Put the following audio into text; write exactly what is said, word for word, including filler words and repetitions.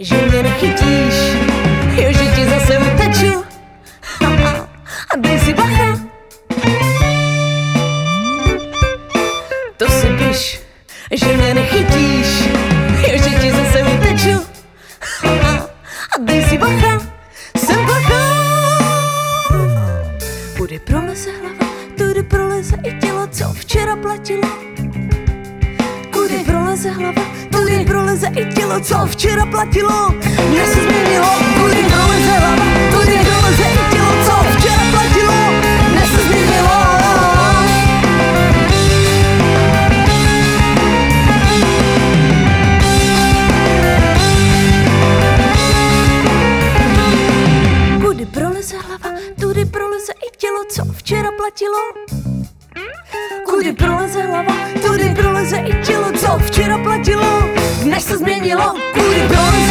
že mě nechytíš, jo, že ti zase uteču. A dej si bacha, to si piš, že mě nechytíš, jo, že ti zase uteču. A dej si bacha, jsem bacha. Kudy proleze hlava, tudy proleze i tělo, co včera platilo. Kudy proleze hlava, tudy proleze i tělo, co včera platilo. Dnes se změnilo. Kudy proleze hlava, tudy proleze i tělo, co včera platilo. Dnes se změnilo. Kudy proleze hlava, tudy proleze i tělo, co včera platilo. Kudy proleze hlava, tudy proleze i tělo, co včera platilo. Dnes se změnilo. Kudy proleze